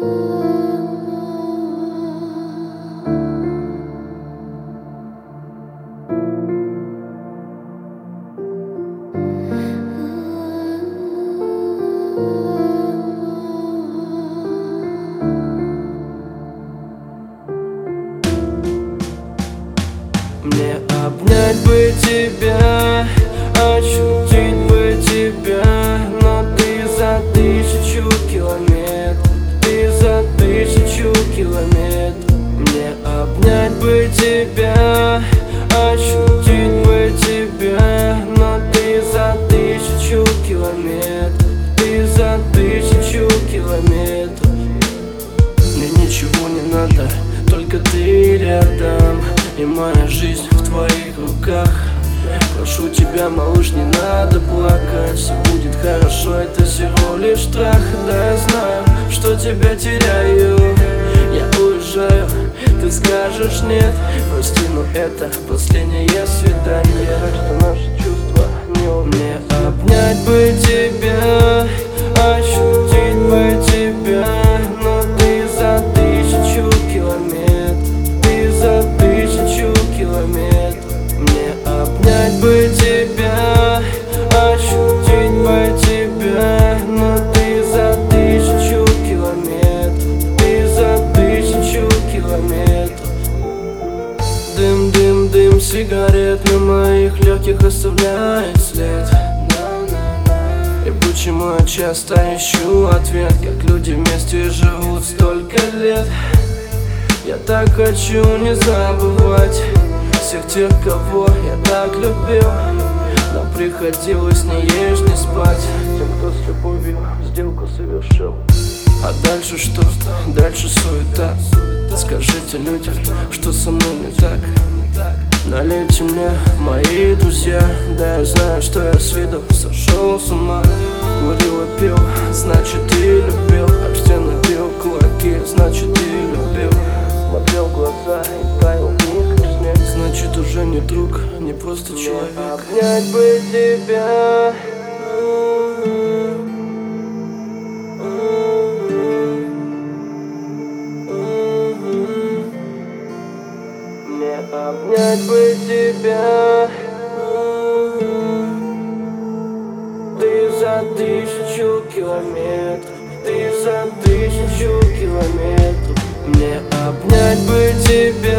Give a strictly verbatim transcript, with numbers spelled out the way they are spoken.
Мне обнять бы тебя, ощутить бы тебя, но ты за тысячу километров, ты за тысячу километров. Мне обнять бы тебя, ощутить бы тебя, но ты за тысячу километров, ты за тысячу километров. Мне ничего не надо, только ты рядом, и моя жизнь в твоих руках. Прошу тебя, малыш, не надо плакать, все будет хорошо, это всего лишь страх. Да, я знаю, что тебя теряю, я уезжаю, ты скажешь нет. Прости, но это последнее свидание, что наши чувства не умеют. Мне обнять бы тебя, ощутить бы тебя, но ты за тысячу километров, ты за тысячу километров. Мне обнять бы тебя, ощутить бы тебя, но ты за тысячу километров, ты за тысячу километров. Дым, дым, дым сигарет на моих легких оставляет след. И почему я часто ищу ответ, как люди вместе живут столько лет. Я так хочу не забывать всех тех, кого я так любил, но приходилось не есть, не спать тем, кто с любовью сделку совершил. А дальше что? Дальше суета. Скажите людям, что со мной не так. Налейте мне, мои друзья, да я знаю, что я с виду сошел с ума. Курил и пил, значит ты любил, об стены бил кулаки, значит ты любил. Смотрел в глаза и таял в них как снег, значит уже не друг, не просто человек. Обнять бы тебя, мне обнять бы тебя, ты за тысячу километров, ты за тысячу километров. Мне обнять бы тебя.